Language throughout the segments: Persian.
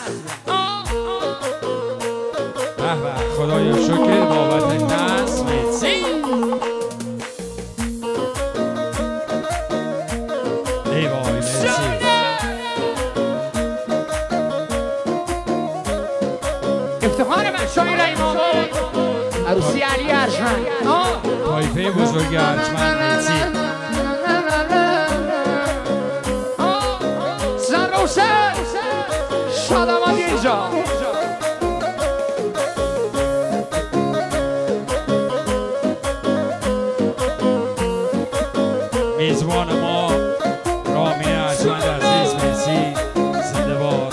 خدایا شکر بابت نصف میسی ایوای میسی افتخار من شایر ایمان عروسی علی ارجمند تایفه بزرگ ارجمند میسی زن روشن شاد آمدی اینجا میزبان ما رامین ارجمند عزیز میسی زنده باد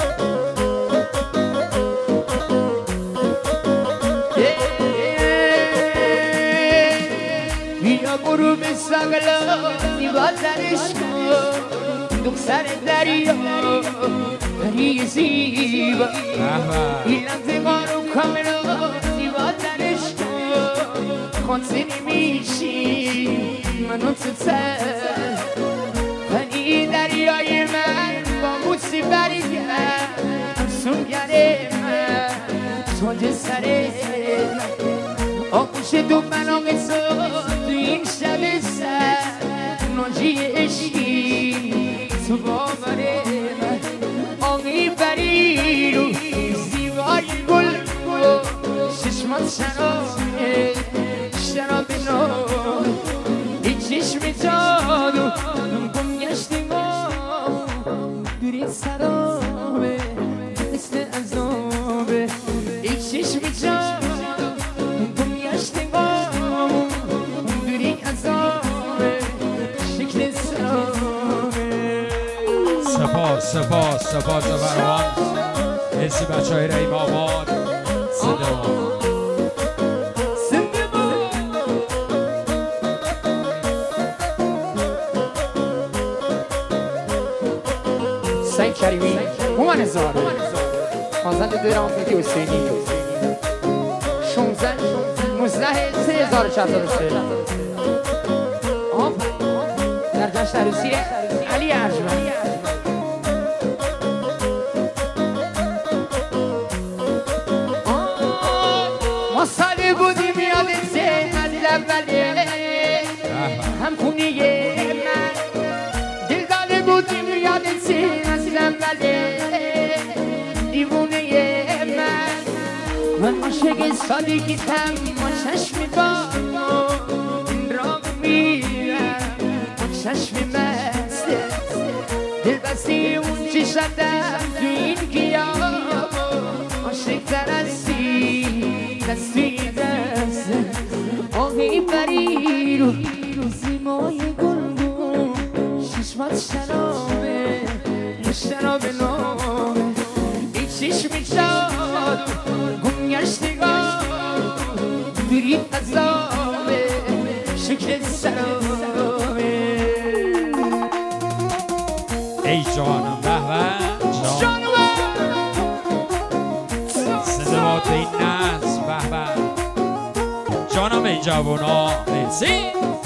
بیا برو به سقلا دیوالرش کن دختر دریا دری زیبا این انتقارو کاملا دیوالرش کن خونسی نمیشی منو تو تر پنی دریای من با موسی برگرد سونگره من توج سره آغوش دو مناقه تو این شب سر ناجی عشقی تو باوره من آقی بری رو زیبای گل چشمات شرابه شراب نو ای چشم جادو گم گشتی ما دوری سرابه مثل عذابه ای چشم جادو گم گشتی ما دوری عذابه شکل سرابه سپاس فروان حسی بچه های ریم آباد زنده باد سعید کریمی هومن هزار خانزند دوران فیدی حسینی 16 3403 در جشن عروسی علی ارجمند ما سالی بودیم یادته از اوله هم خونیه من دل داده بودیم یادته از اوله دیوونه من عاشق سادگی‌ام با چشم بالا راه میرم با چشم مسته دل بستی اون چشمم تو این گیاه عاشق تر هستی دستی دست آقی بری رو زیمای گلگون چشمات شرابه شراب نامه ای چشم شاد گم گشتگاه دوری عذابه شکل سرابه ای جانم به جانم صدوات این نصف به جانم ای جوانا میسی